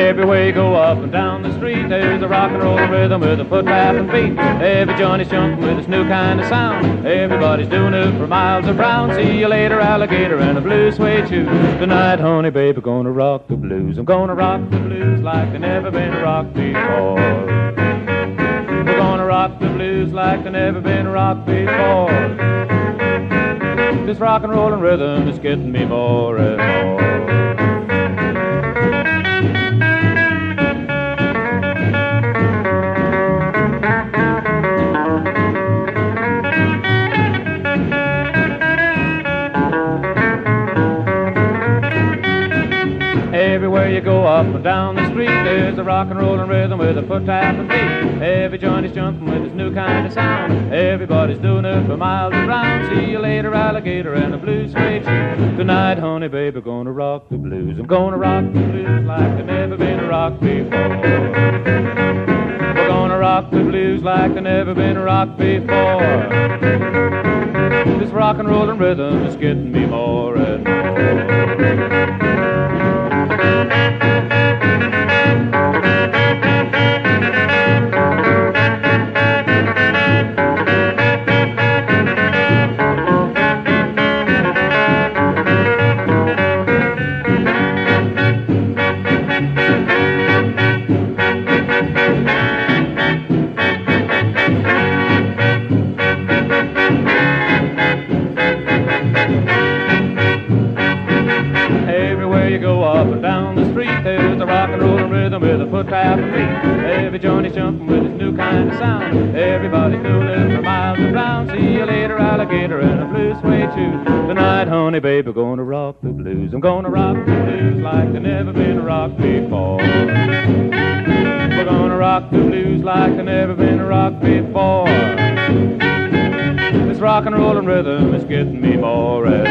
Everywhere you go up and down the street, there's a rock and roll rhythm with a foot tapping beat. Every joint's jumping with this new kind of sound. Everybody's doing it for miles around. See you later, alligator, and a blue suede shoe. Tonight, honey, baby, gonna rock the blues. I'm gonna rock the blues like they never been rocked before. We're gonna rock the blues like they never been rocked before. This rock and rollin' rhythm is getting me more and more. Everywhere you go up and down the street, there's a rock and rollin' rhythm with a foot tapping beat. Every joint is jumping with this new kind of sound. Everybody's doing it for miles around. See you later, alligator, and a blue suede shoe. Tonight, honey, baby, gonna rock the blues. I'm gonna rock the blues like they've never been rocked before. We're gonna rock the blues like they've never been rocked before. This rock and rollin' rhythm is getting me more and more. Everywhere you go up and down the street, there's a rock and rollin' rhythm with a foot tapping beat. Every joint is jumping with this new kind of sound. Everybody's doing it for miles around. See you later, alligator, and a blue suede shoe. Tonight, honey, baby, gonna rock the blues. I'm gonna rock the blues like they've never been rocked before. We're gonna rock the blues like they've never been rocked before. This rock and rollin' rhythm is getting me more